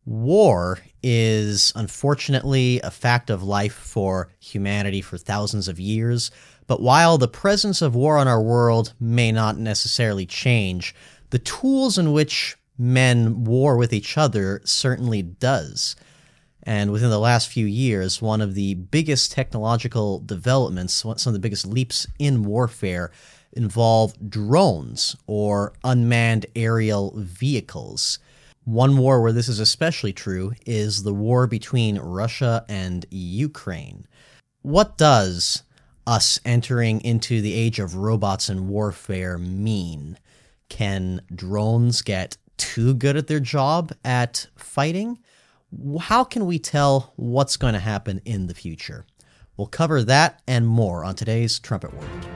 War is unfortunately a fact of life for humanity for thousands of years, but while the presence of war in our world may not necessarily change, the tools in which men war with each other certainly does. And within the last few years, one of the biggest technological developments, some of the biggest leaps in warfare, involve drones or unmanned aerial vehicles. One war where this is especially true is the war between Russia and Ukraine. What does us entering into the age of robots and warfare mean? Can drones get too good at their job at fighting? How can we tell what's going to happen in the future? We'll cover that and more on today's Trumpet Word.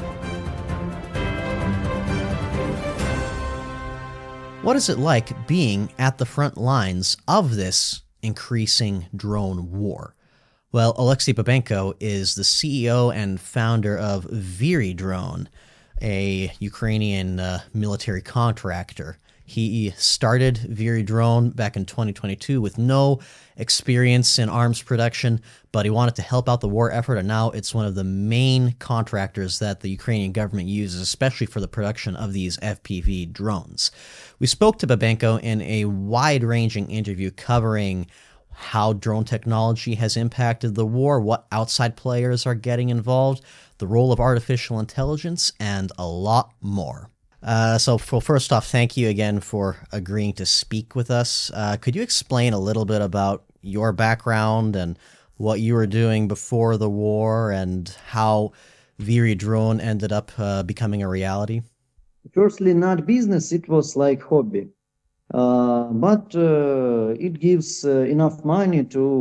What is it like being at the front lines of this increasing drone war? Well, Alexei Babenko is the CEO and founder of ViriDrone, a Ukrainian military contractor. He started ViriDrone back in 2022 with no experience in arms production, but he wanted to help out the war effort, and now it's one of the main contractors that the Ukrainian government uses, especially for the production of these FPV drones. We spoke to Babenko in a wide-ranging interview covering how drone technology has impacted the war, what outside players are getting involved, the role of artificial intelligence, and a lot more. First off, thank you again for agreeing to speak with us. Could you explain a little bit about your background and what you were doing before the war and how ViriDrone ended up becoming a reality? Firstly, not business, it was like hobby. But it gives enough money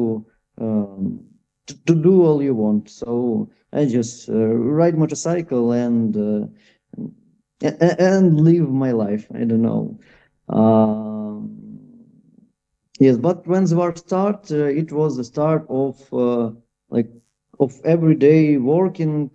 to do all you want. So I just ride motorcycle and live my life. I don't know. Yes, but when the war started, it was the start of of everyday working.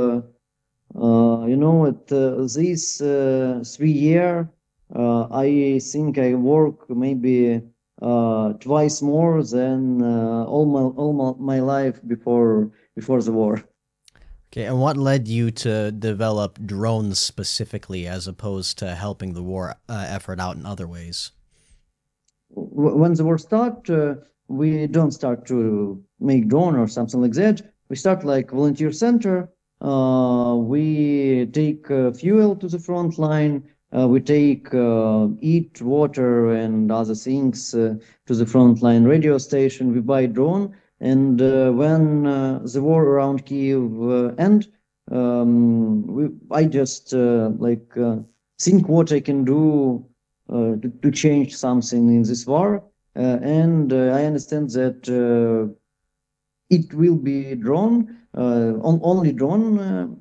At this 3 year, I think I work maybe twice more than all my life before the war. Okay, and what led you to develop drones specifically as opposed to helping the war effort out in other ways? When the war started, we don't start to make drone or something like that. We start like volunteer center. We take fuel to the front line. We take eat, water, and other things to the front line radio station. We buy drone. And when the war around Kiev end, I just think what I can do to change something in this war. And I understand that it will be drone, only drone.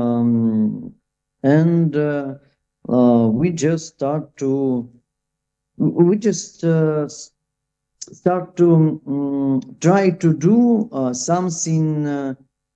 And we just start to try to do something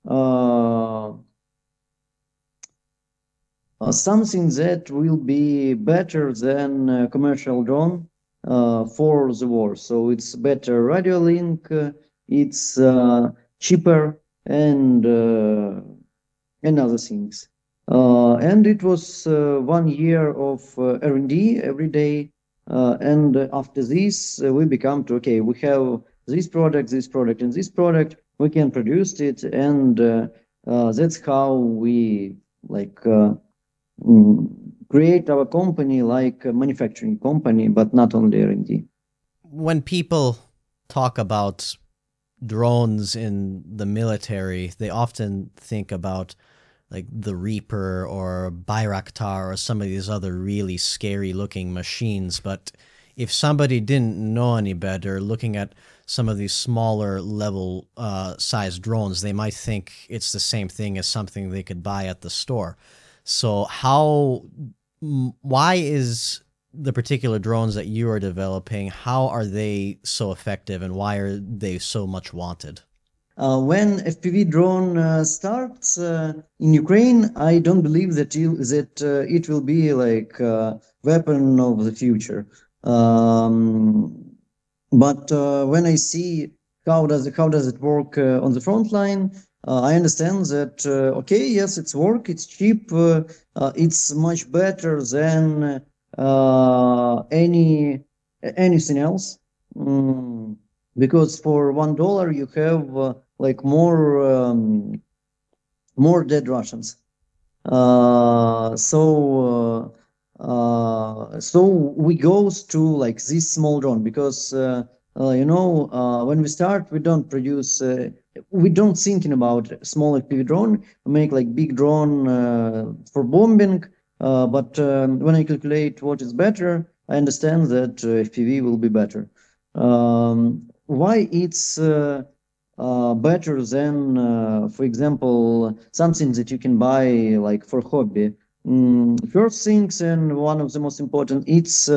something that will be better than commercial drone for the war. So it's better radio link, it's cheaper, and other things. And it was 1 year of R&D every day. And after this, we become to, okay, we have this product, and this product, we can produce it. And that's how we create our company like a manufacturing company, but not only R&D. When people talk about drones in the military, they often think about like the Reaper or Bayraktar or some of these other really scary looking machines. But if somebody didn't know any better, looking at some of these smaller level size drones, they might think it's the same thing as something they could buy at the store. So why is the particular drones that you are developing, how are they so effective and why are they so much wanted? When FPV drone starts in Ukraine, I don't believe that it will be like a weapon of the future. But when I see how does it work on the front line, I understand that okay, yes, it's work, it's cheap, it's much better than anything else. Mm, because for $1 you have like more dead Russians. So we goes to like this small drone because when we start we don't produce we don't thinking about small FPV drone. We make like big drone for bombing, but when I calculate what is better, I understand that FPV will be better. Why it's better than, for example, something that you can buy like for hobby. First things, and one of the most important, it's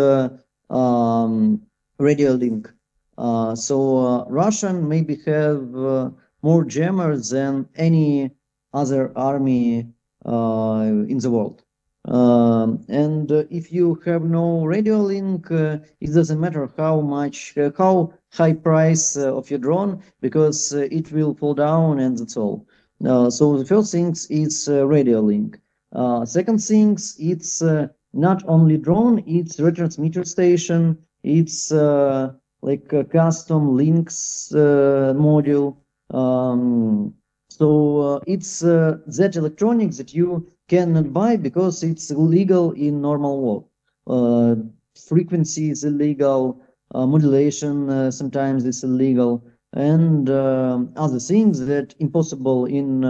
radio link. Russian maybe have more jammers than any other army in the world. And if you have no radio link, it doesn't matter how high price of your drone, because it will fall down and that's all. So the first things is radio link. Second things, it's not only drone, it's retransmitter station, it's like a custom links module. It's that electronics that you cannot buy because it's illegal in normal law. Frequency is illegal, modulation sometimes is illegal, and other things that impossible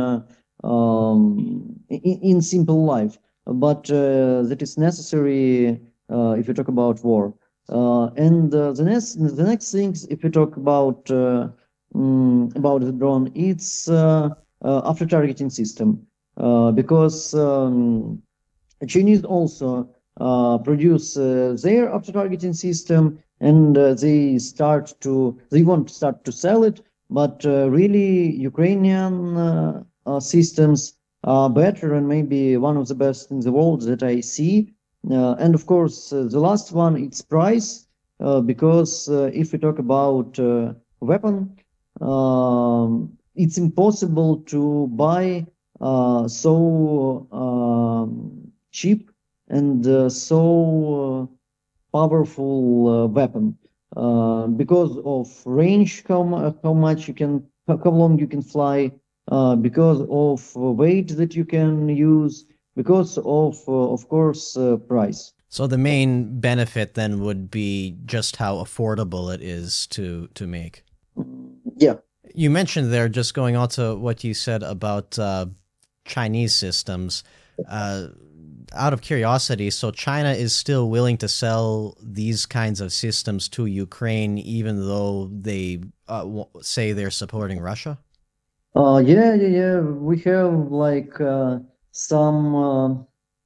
in simple life, but that is necessary if you talk about war. And the next things, if you talk about the drone, it's after targeting system, because Chinese also produce their after targeting system, and they want to start to sell it, but really Ukrainian systems are better and maybe one of the best in the world that I see. And of course, the last one, it's price, because if we talk about weapon, it's impossible to buy so cheap and so powerful weapon because of range, how much you can, how long you can fly, because of weight that you can use, because of course, price. So the main benefit then would be just how affordable it is to make. Yeah. You mentioned there, just going on to what you said about Chinese systems. Out of curiosity, so China is still willing to sell these kinds of systems to Ukraine, even though they say they're supporting Russia? Yeah. We have like some.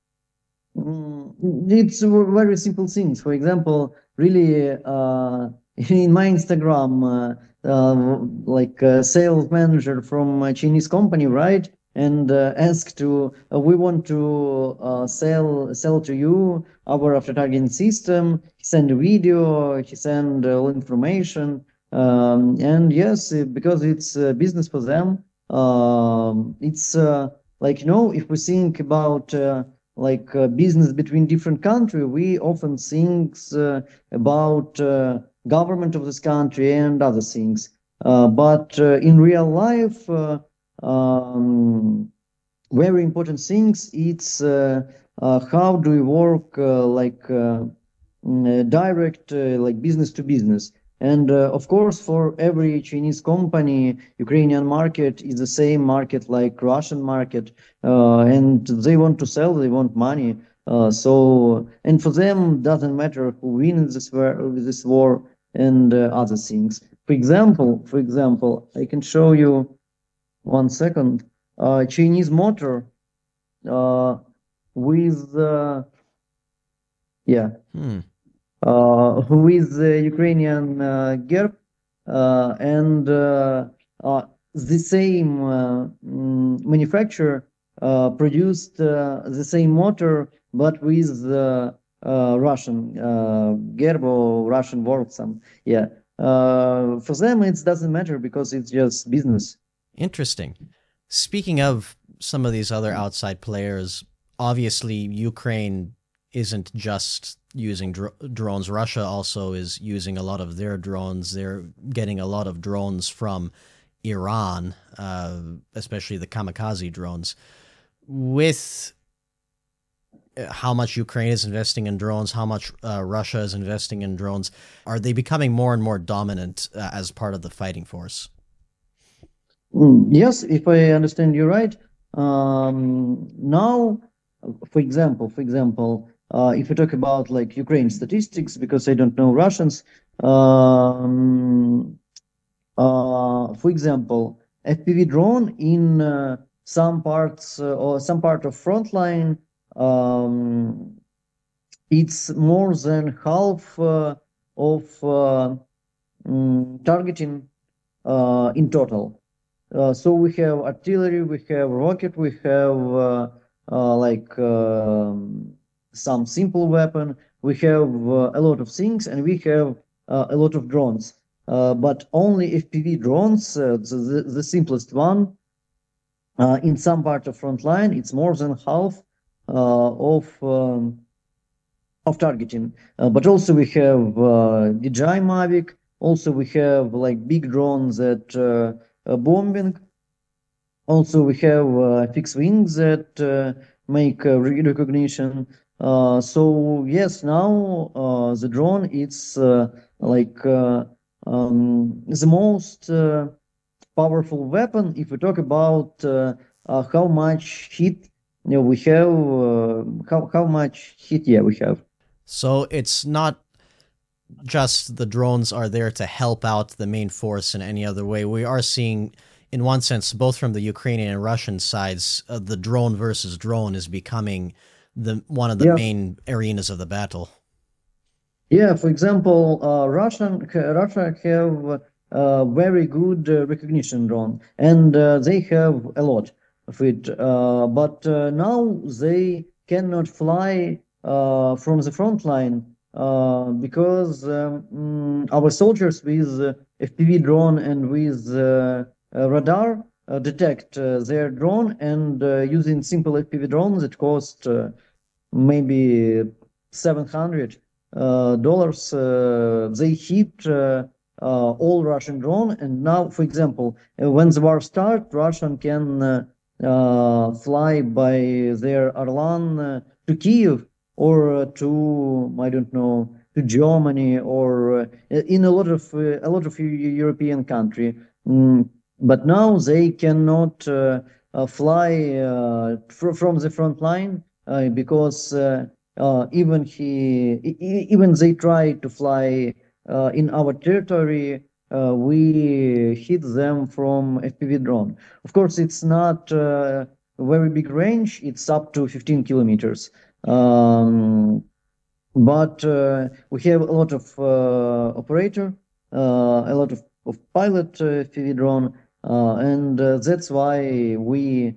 It's very simple things. For example, really, in my Instagram, like a sales manager from a Chinese company, right? And asked to, we want to sell to you our after targeting system. He sent a video, he sent all information, and yes, because it's business for them. It's like, if we think about business between different countries, we often think about government of this country and other things. But in real life, very important things, it's how do we work direct, like business to business. And of course, for every Chinese company, Ukrainian market is the same market like Russian market, and they want to sell, they want money. And for them, doesn't matter who wins this war and other things. For example, I can show you 1 second. Chinese motor with with Ukrainian GERB, and the same manufacturer produced the same motor, but with Russian GERB or Russian Volksam. Yeah. For them, it doesn't matter because it's just business. Interesting. Speaking of some of these other outside players, obviously Ukraine isn't just using drones. Russia also is using a lot of their drones. They're getting a lot of drones from Iran, especially the kamikaze drones. With how much Ukraine is investing in drones, how much Russia is investing in drones, are they becoming more and more dominant as part of the fighting force? Yes, if I understand you right. Now, if we talk about like Ukraine statistics, because I don't know Russians, for example, FPV drone in some parts or some part of frontline, it's more than half of targeting in total. So we have artillery, we have rocket, we have some simple weapon, we have a lot of things, and we have a lot of drones. But only FPV drones, the simplest one, in some part of front line, it's more than half of targeting. But also we have DJI Mavic. Also we have like big drones that bombing. Also we have fixed wings that make recognition. So yes, now the drone it's the most powerful weapon if we talk about how much heat we have, how much heat we have. So it's not just the drones are there to help out the main force in any other way. We are seeing, in one sense, both from the Ukrainian and Russian sides, the drone versus drone is becoming one of the main arenas of the battle. Yeah, for example, Russia have very good recognition drone, and they have a lot of it. But now they cannot fly from the front line because our soldiers with FPV drone and with radar detect their drone, and using simple FPV drones that cost maybe $700. They hit all Russian drone, and now, for example, when the war starts, Russian can fly by their Orlan to Kiev or to I don't know, to Germany or in a lot of European country. But now they cannot fly from the front line because even they try to fly in our territory, we hit them from FPV drone. Of course, it's not a very big range. It's up to 15 kilometers. But we have a lot of operator, a lot of pilot FPV drone, and that's why we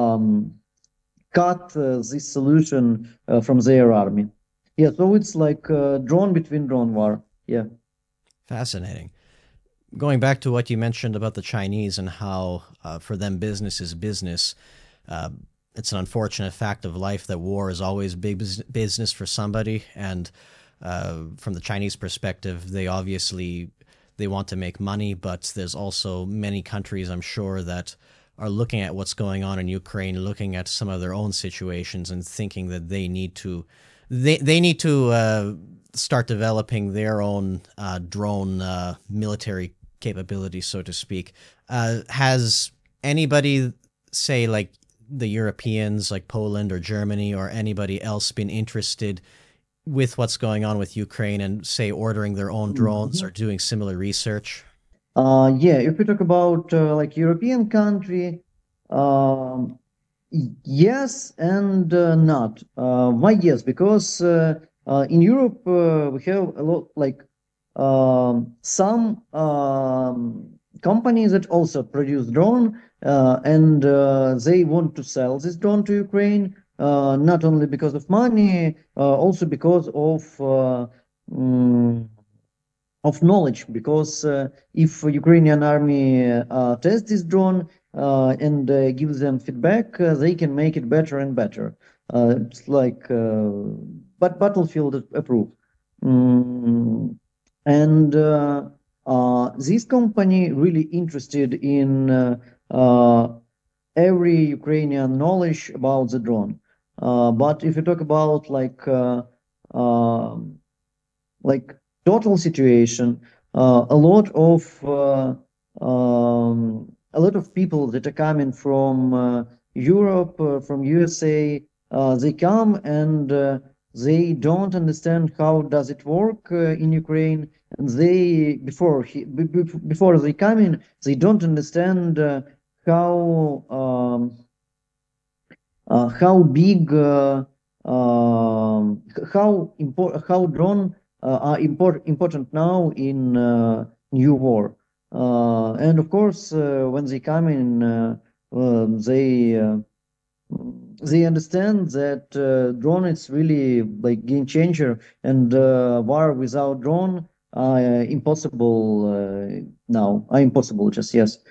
cut this solution from their army. Yeah, so it's like drone between drone war. Yeah. Fascinating. Going back to what you mentioned about the Chinese and how for them business is business, it's an unfortunate fact of life that war is always big business for somebody. And from the Chinese perspective, they want to make money, but there's also many countries, I'm sure, that are looking at what's going on in Ukraine, looking at some of their own situations and thinking that they need to start developing their own drone military capabilities, so to speak. Has anybody, say like the Europeans, like Poland or Germany or anybody else, been interested with what's going on with Ukraine and, say, ordering their own drones or doing similar research? Yeah, if we talk about like European country, yes and not. Why yes? Because in Europe we have a lot like some companies that also produce drone, and they want to sell this drone to Ukraine, not only because of money, also because of of knowledge, because if Ukrainian army tests this drone and gives them feedback, they can make it better and better. It's like but battlefield approved. Mm, and this company really interested in every Ukrainian knowledge about the drone. But if you talk about like total situation, a lot of people that are coming from Europe, from USA, they come and they don't understand how does it work in Ukraine, and they before they come in, they don't understand how how big how drone are important now in new war. And of course, when they come in, they understand that drone is really like game changer, and war without drone impossible now. Are impossible, just yes.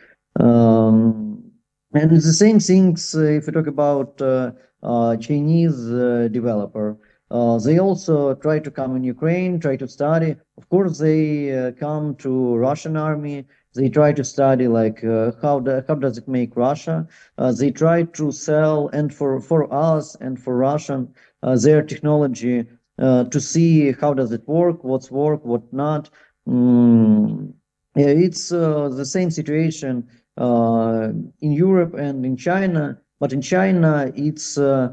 And it's the same things if you talk about Chinese developer. They also try to come in Ukraine, try to study. Of course, they come to Russian army. They try to study like how does it make Russia. They try to sell, and for us and for Russian their technology to see how does it work, what not. Yeah, it's the same situation in Europe and in China. But in China, it's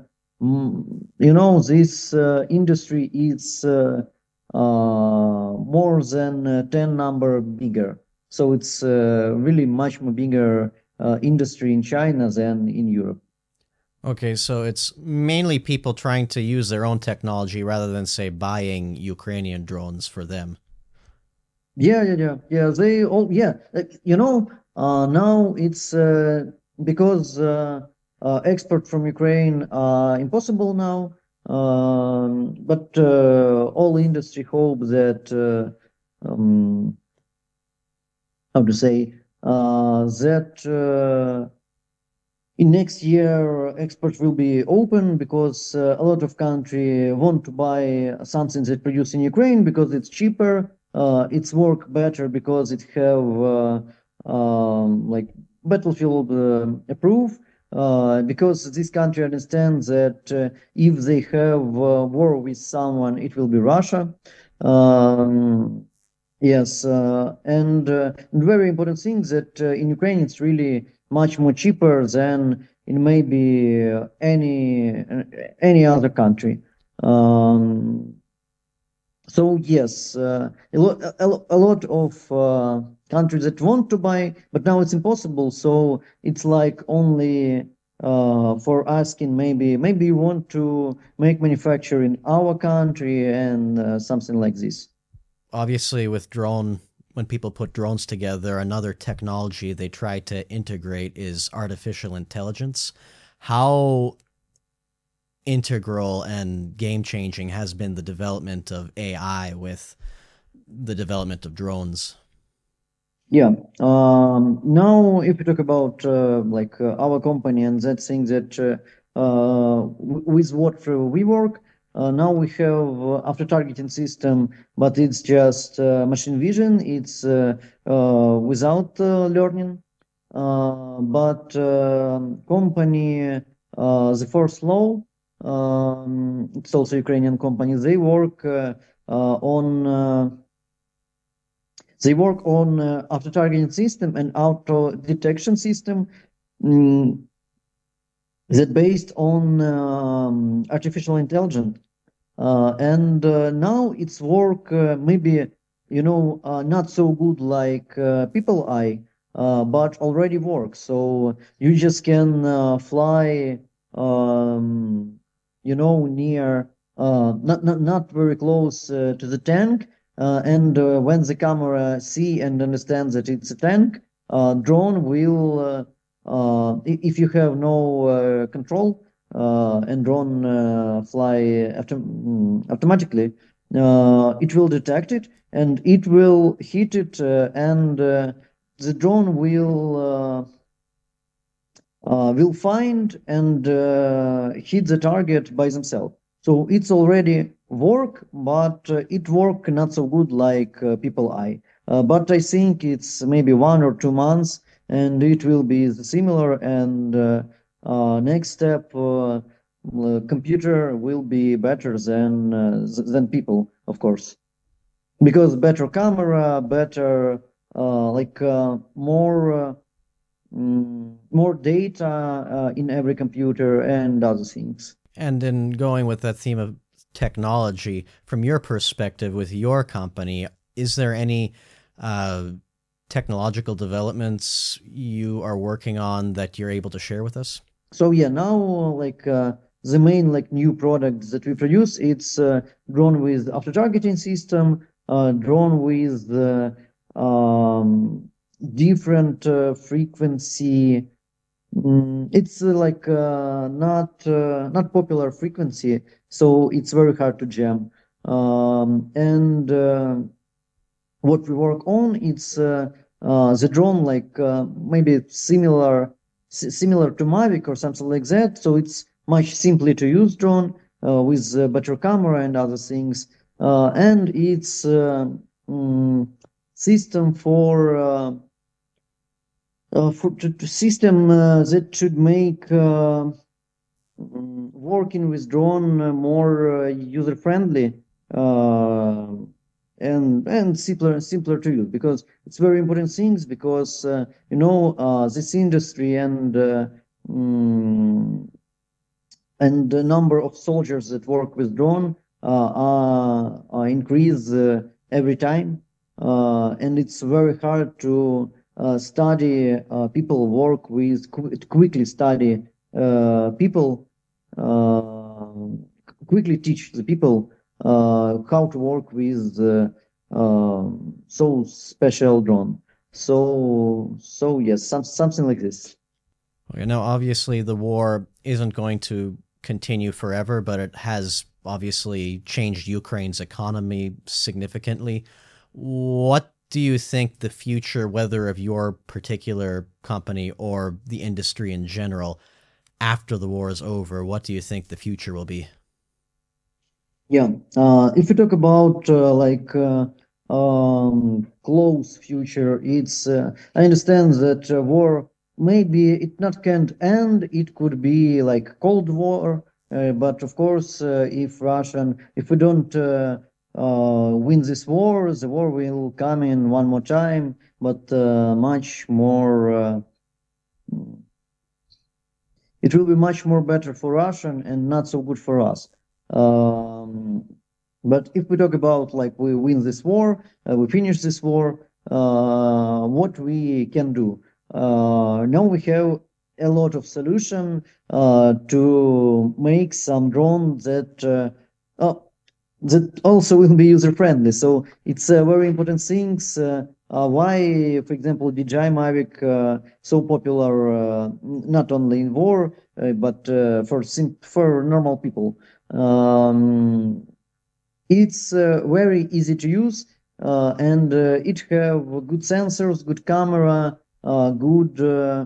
this industry is more than 10 number bigger. So it's really much more bigger industry in China than in Europe. Okay, so it's mainly people trying to use their own technology rather than, say, buying Ukrainian drones for them. Yeah. They all, now it's because export from Ukraine impossible now. But all industry hope that how to say that in next year export will be open, because a lot of country want to buy something that produced in Ukraine because it's cheaper. It's work better because it have like battlefield approved. Because this country understands that if they have war with someone, it will be Russia. Yes, and very important thing that in Ukraine it's really much more cheaper than in maybe any other country. So yes, a lot of countries that want to buy, but now it's impossible. So it's like only for asking, maybe you want to make manufacture in our country and something like this. Obviously, when people put drones together, another technology they try to integrate is artificial intelligence. How integral and game changing has been the development of AI with the development of drones? Yeah. Now, if you talk about our company and that thing that with what we work, now we have after targeting system, but it's just machine vision. It's without learning. But company the Force Law, it's also Ukrainian company. They work on after targeting system and auto detection system that based on artificial intelligence. And now its work maybe not so good like people eye, but already works. So you just can fly near not very close to the tank, and when the camera see and understands that it's a tank, drone will if you have no control and drone fly automatically, it will detect it and it will hit it, and the drone will find and hit the target by themselves. So it's already work, but it work not so good like people eye. But I think it's maybe 1 or 2 months, and it will be similar. And next step, computer will be better than people, of course, because better camera, better more data in every computer and other things. And in going with that theme of technology, from your perspective with your company, is there any technological developments you are working on that you're able to share with us? So yeah, now the main new products that we produce, it's drone with auto targeting system, drone with different frequency. It's not popular frequency, so it's very hard to jam. And what we work on, it's the drone maybe similar to Mavic or something like that. So it's much simpler to use drone with better camera and other things. And it's system for system that should make working with drone more user friendly and simpler to use, because it's very important things, because this industry and the number of soldiers that work with drone increase every time, and it's very hard to study people work with quickly study people quickly teach the people how to work with so special drone. So yes, something like this. Okay, now, obviously, the war isn't going to continue forever, but it has obviously changed Ukraine's economy significantly. What do you think the future, whether of your particular company or the industry in general, after the war is over, what do you think the future will be? Yeah, if we talk about close future, it's I understand that war maybe it not can't end. It could be like Cold War, but of course, if we don't win this war, the war will come in one more time, but much more. It will be much more better for Russian and not so good for us. But if we talk about we win this war, we finish this war, what we can do? Now we have a lot of solution to make some drone that also will be user friendly. So it's a very important things. Why, for example, DJI Mavic so popular not only in war but for normal people. It's very easy to use, and it have good sensors, good camera, good.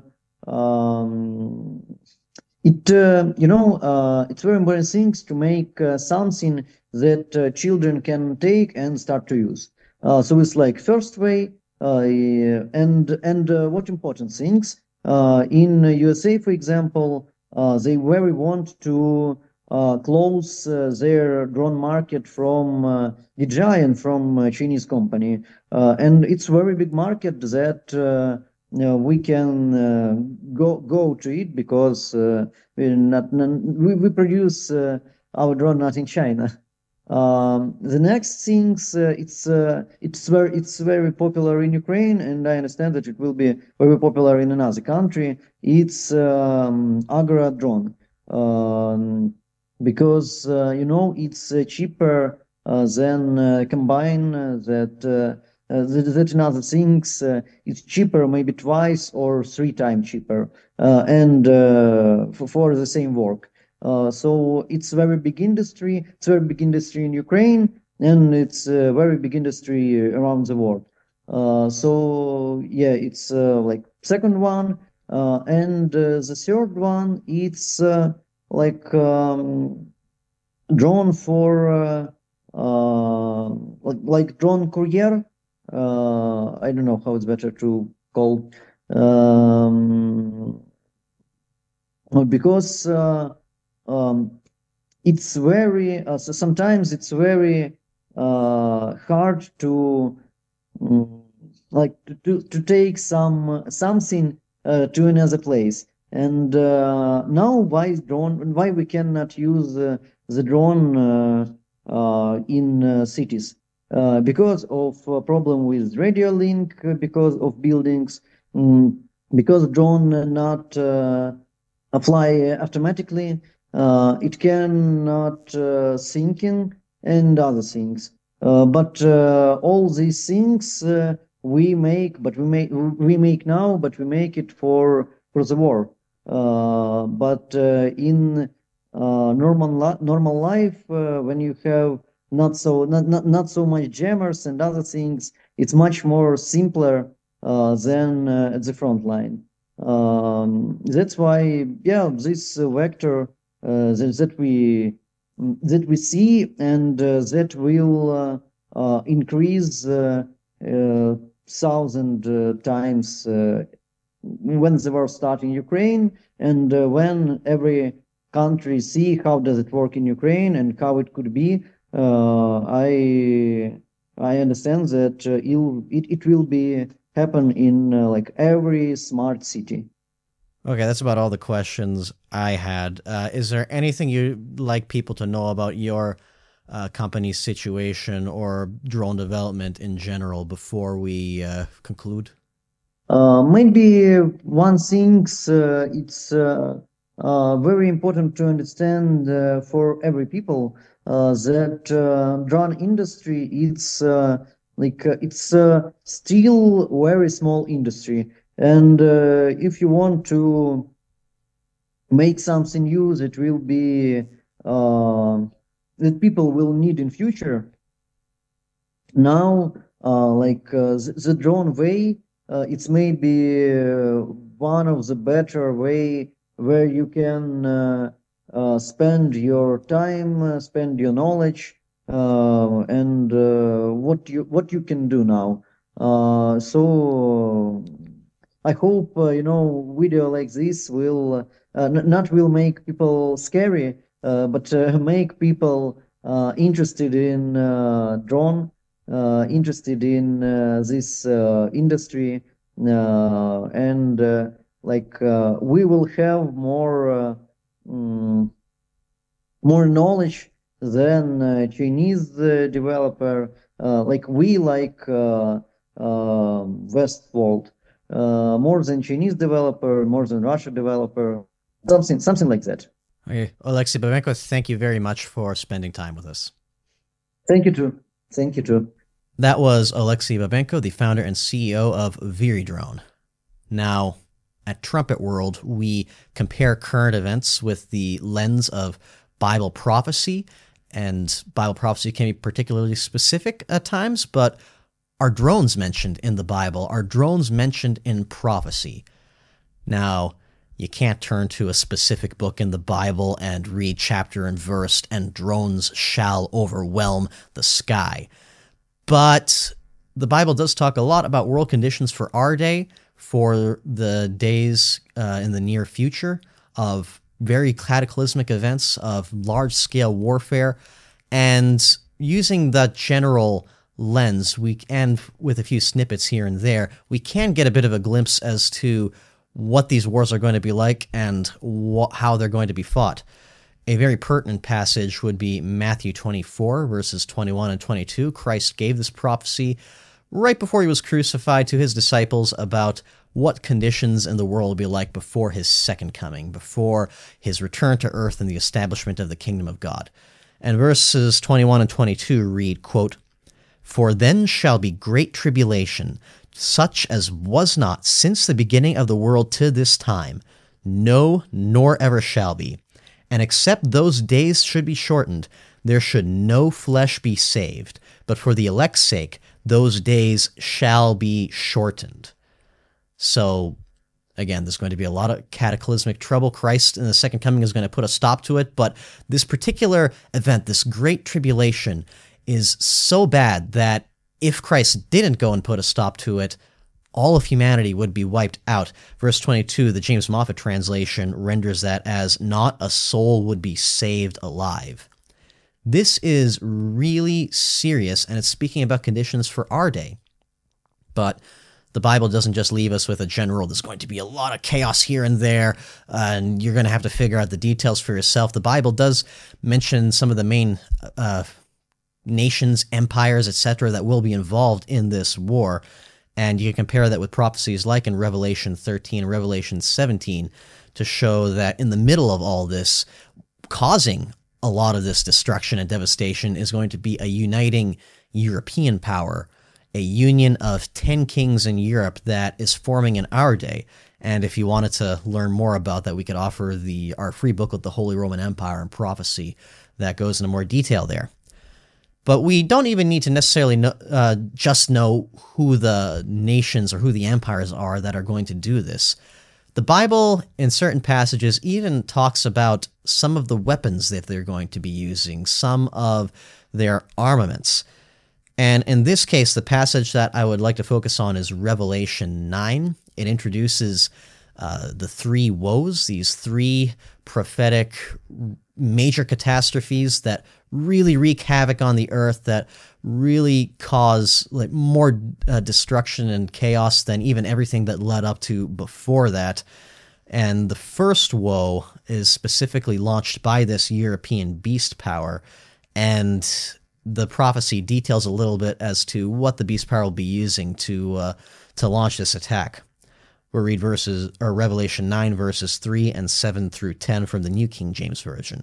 It's very important things to make something that children can take and start to use. So it's like first way, and what important things in USA, for example, they very want to close their drone market from DJI and from Chinese company, and it's very big market that we can go to it, because we produce our drone not in China. The next things, it's very popular in Ukraine, and I understand that it will be very popular in another country. It's Agra drone, because it's cheaper than combine that in other things. It's cheaper, maybe twice or 3 times cheaper, and for the same work. So it's very big industry. It's very big industry in Ukraine. and it's a very big industry around the world. So yeah, it's like second one, and the third one, it's like drone for like drone courier. I don't know how it's better to call, um, because um, it's very so sometimes it's very hard to mm, like to take something to another place. And now why we cannot use the drone in cities, because of problem with radio link, because of buildings, mm, because drone not fly automatically. It cannot thinking and other things. But all these things we make now, but we make it for the war. But in normal life, when you have not so much jammers and other things, it's much more simpler than at the front line. That's why, yeah, this vector that we see, and that will increase thousand times when the war starts in Ukraine, and when every country see how does it work in Ukraine and how it could be. I understand that it will be happen in like every smart city. Okay, that's about all the questions I had. Is there anything you'd like people to know about your company's situation or drone development in general before we conclude? Maybe one thing it's very important to understand for every people that drone industry it's it's still very small industry, and if you want to make something new that will be that people will need in future, now the drone way, it's maybe one of the better way where you can spend your time, spend your knowledge, and what you can do now. So I hope video like this will not will make people scary, but make people interested in drone, interested in this industry, and we will have mm, more knowledge than Chinese developer, like we like Westworld, more than Chinese developer, more than Russia developer, something like that. Okay, Alexei Babenko, thank you very much for spending time with us. Thank you too. Thank you too. That was Alexei Babenko, the founder and CEO of Viridrone. Now, at Trumpet World, we compare current events with the lens of Bible prophecy, and Bible prophecy can be particularly specific at times, but are drones mentioned in the Bible? Are drones mentioned in prophecy? Now, you can't turn to a specific book in the Bible and read chapter and verse, and drones shall overwhelm the sky. But the Bible does talk a lot about world conditions for our day, for the days in the near future, of very cataclysmic events, of large-scale warfare, and using the general lens, and with a few snippets here and there, we can get a bit of a glimpse as to what these wars are going to be like and how they're going to be fought. A very pertinent passage would be Matthew 24, verses 21 and 22. Christ gave this prophecy right before he was crucified to his disciples about what conditions in the world will be like before his second coming, before his return to earth and the establishment of the kingdom of God. And verses 21 and 22 read, quote, "For then shall be great tribulation, such as was not since the beginning of the world to this time, no, nor ever shall be. And except those days should be shortened, there should no flesh be saved, but for the elect's sake, those days shall be shortened. So, again, there's going to be a lot of cataclysmic trouble. Christ in the second coming is going to put a stop to it, but this particular event, this great tribulation, is so bad that if Christ didn't go and put a stop to it, all of humanity would be wiped out. Verse 22, the James Moffat translation renders that as not a soul would be saved alive. This is really serious, and it's speaking about conditions for our day. But the Bible doesn't just leave us with a general, there's going to be a lot of chaos here and there, and you're going to have to figure out the details for yourself. The Bible does mention some of the main nations, empires, etc., that will be involved in this war. And you can compare that with prophecies like in Revelation 13 and Revelation 17 to show that in the middle of all this, causing a lot of this destruction and devastation is going to be a uniting European power, a union of 10 kings in Europe that is forming in our day. And if you wanted to learn more about that, we could offer our free booklet, The Holy Roman Empire and Prophecy, that goes into more detail there. But we don't even need to necessarily just know who the nations or who the empires are that are going to do this. The Bible, in certain passages, even talks about some of the weapons that they're going to be using, some of their armaments. And in this case, the passage that I would like to focus on is Revelation 9. It introduces the three woes, these three prophetic major catastrophes that really wreak havoc on the earth, that really cause more destruction and chaos than even everything that led up to before that. And the first woe is specifically launched by this European beast power, and the prophecy details a little bit as to what the beast power will be using to launch this attack. We'll read Revelation 9, verses 3 and 7 through 10 from the New King James Version.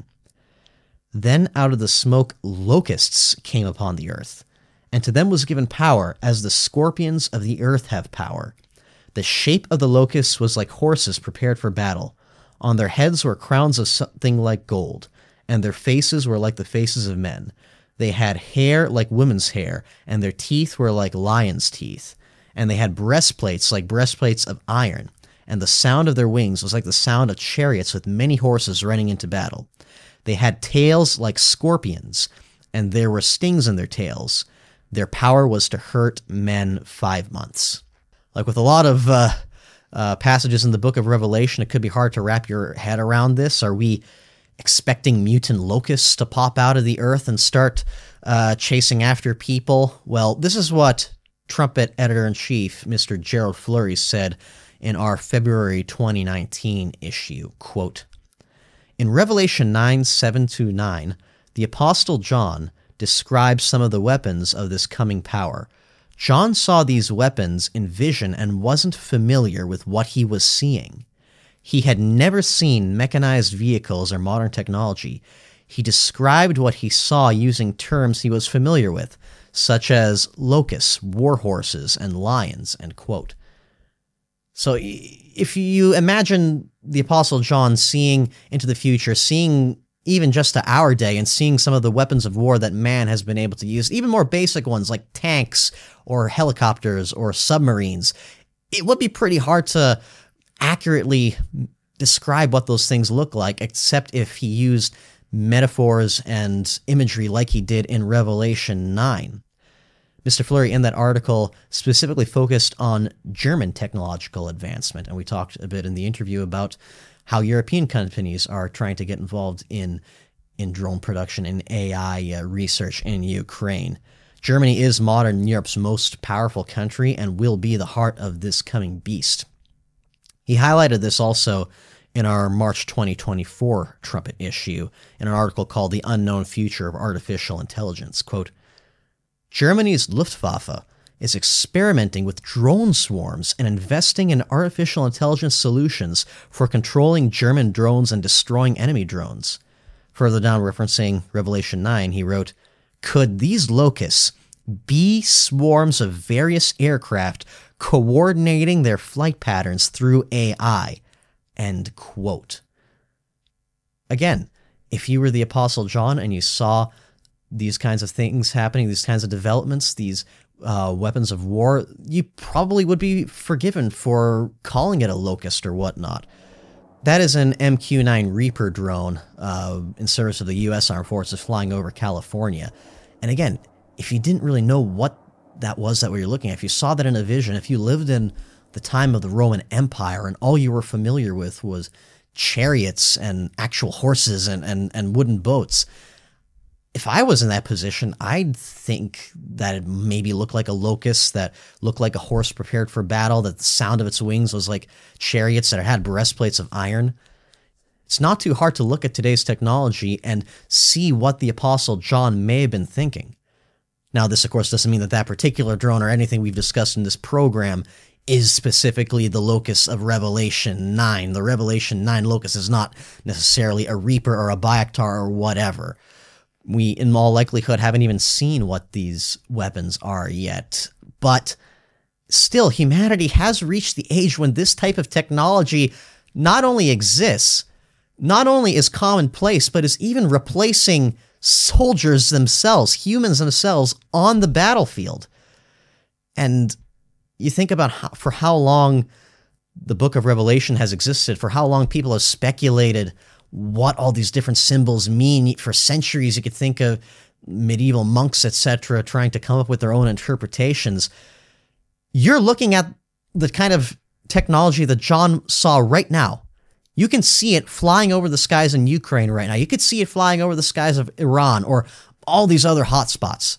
Then out of the smoke locusts came upon the earth, and to them was given power, as the scorpions of the earth have power. The shape of the locusts was like horses prepared for battle. On their heads were crowns of something like gold, and their faces were like the faces of men. They had hair like women's hair, and their teeth were like lions' teeth. And they had breastplates like breastplates of iron, and the sound of their wings was like the sound of chariots with many horses running into battle. They had tails like scorpions, and there were stings in their tails. Their power was to hurt men 5 months. Like with a lot of passages in the book of Revelation, it could be hard to wrap your head around this. Are we expecting mutant locusts to pop out of the earth and start chasing after people? Well, this is what Trumpet Editor-in-Chief, Mr. Gerald Flurry, said in our February 2019 issue, quote, "In Revelation 9, 7-9, the Apostle John describes some of the weapons of this coming power. John saw these weapons in vision and wasn't familiar with what he was seeing. He had never seen mechanized vehicles or modern technology. He described what he saw using terms he was familiar with, such as locusts, war horses, and lions," end quote. So if you imagine the Apostle John seeing into the future, seeing even just to our day, and seeing some of the weapons of war that man has been able to use, even more basic ones like tanks or helicopters or submarines, it would be pretty hard to accurately describe what those things look like, except if he used metaphors and imagery like he did in Revelation 9. Mr. Flurry, in that article, specifically focused on German technological advancement, and we talked a bit in the interview about how European companies are trying to get involved in drone production and AI research in Ukraine. Germany is modern Europe's most powerful country and will be the heart of this coming beast. He highlighted this also in our March 2024 Trumpet issue in an article called The Unknown Future of Artificial Intelligence. Quote, "Germany's Luftwaffe is experimenting with drone swarms and investing in artificial intelligence solutions for controlling German drones and destroying enemy drones." Further down, referencing Revelation 9, he wrote, "Could these locusts be swarms of various aircraft coordinating their flight patterns through AI?" End quote. Again, if you were the Apostle John and you saw these kinds of things happening, these kinds of developments, these weapons of war, you probably would be forgiven for calling it a locust or whatnot. That is an MQ-9 Reaper drone in service of the U.S. Armed Forces flying over California. And again, if you didn't really know what that was that we were looking at, if you saw that in a vision, if you lived in the time of the Roman Empire and all you were familiar with was chariots and actual horses and wooden boats, if I was in that position, I'd think that it maybe looked like a locust, that looked like a horse prepared for battle, that the sound of its wings was like chariots that had breastplates of iron. It's not too hard to look at today's technology and see what the Apostle John may have been thinking. Now, this, of course, doesn't mean that that particular drone or anything we've discussed in this program is specifically the locust of Revelation 9. The Revelation 9 locust is not necessarily a Reaper or a Bayaktar or whatever. We, in all likelihood, haven't even seen what these weapons are yet. But still, humanity has reached the age when this type of technology not only exists, not only is commonplace, but is even replacing soldiers themselves, humans themselves, on the battlefield. And you think about for how long the book of Revelation has existed, for how long people have speculated what all these different symbols mean. For centuries, you could think of medieval monks, etc., trying to come up with their own interpretations. You're looking at the kind of technology that John saw right now. You can see it flying over the skies in Ukraine right now. You could see it flying over the skies of Iran or all these other hotspots.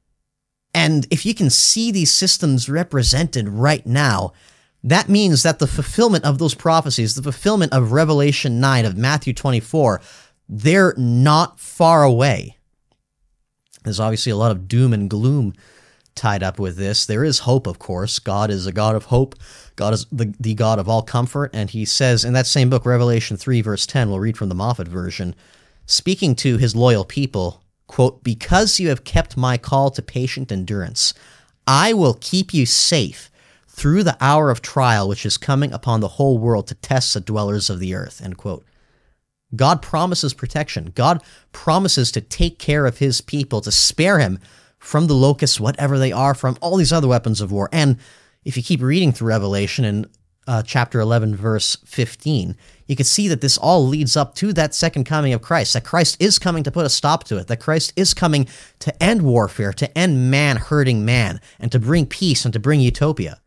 And if you can see these systems represented right now, that means that the fulfillment of those prophecies, the fulfillment of Revelation 9, of Matthew 24, they're not far away. There's obviously a lot of doom and gloom tied up with this. There is hope, of course. God is a God of hope. God is the God of all comfort. And he says in that same book, Revelation 3, verse 10, we'll read from the Moffat version, speaking to his loyal people, quote, "Because you have kept my call to patient endurance, I will keep you safe through the hour of trial which is coming upon the whole world to test the dwellers of the earth," end quote. God promises protection. God promises to take care of his people, to spare him from the locusts, whatever they are, from all these other weapons of war. And if you keep reading through Revelation in chapter 11, verse 15, you can see that this all leads up to that second coming of Christ, that Christ is coming to put a stop to it, that Christ is coming to end warfare, to end man hurting man, and to bring peace and to bring utopia.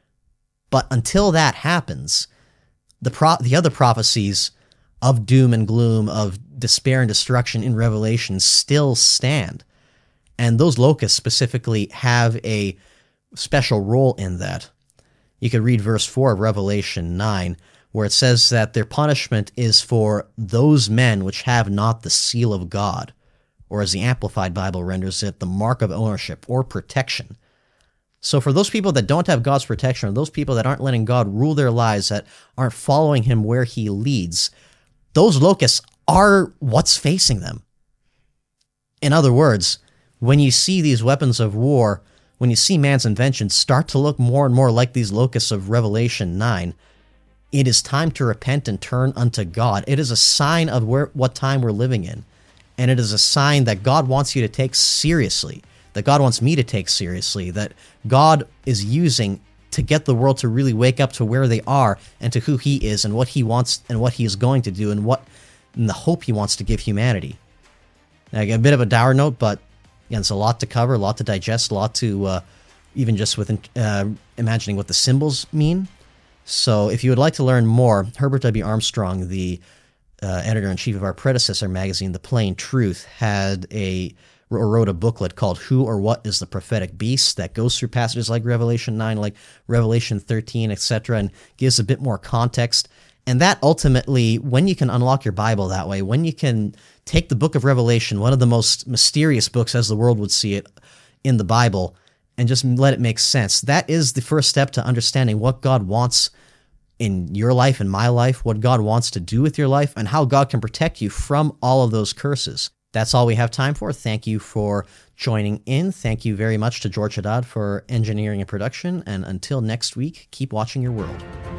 But until that happens, the other prophecies of doom and gloom, of despair and destruction in Revelation still stand. And those locusts specifically have a special role in that. You could read verse 4 of Revelation 9, where it says that their punishment is for those men which have not the seal of God, or as the Amplified Bible renders it, the mark of ownership or protection. So for those people that don't have God's protection, or those people that aren't letting God rule their lives, that aren't following him where he leads, those locusts are what's facing them. In other words, when you see these weapons of war, when you see man's inventions start to look more and more like these locusts of Revelation 9, it is time to repent and turn unto God. It is a sign of what time we're living in. And it is a sign that God wants you to take seriously, that God wants me to take seriously, that God is using to get the world to really wake up to where they are and to who he is and what he wants and what he is going to do and the hope he wants to give humanity. Now, a bit of a dour note, but again, it's a lot to cover, a lot to digest, a lot to even just with imagining what the symbols mean. So if you would like to learn more, Herbert W. Armstrong, the editor-in-chief of our predecessor magazine, The Plain Truth, wrote a booklet called Who or What is the Prophetic Beast that goes through passages like Revelation 9, like Revelation 13, etc., and gives a bit more context. And that ultimately, when you can unlock your Bible that way, when you can take the book of Revelation, one of the most mysterious books as the world would see it in the Bible, and just let it make sense, that is the first step to understanding what God wants in your life and my life, what God wants to do with your life, and how God can protect you from all of those curses. That's all we have time for. Thank you for joining in. Thank you very much to George Haddad for engineering and production. And until next week, keep watching your world.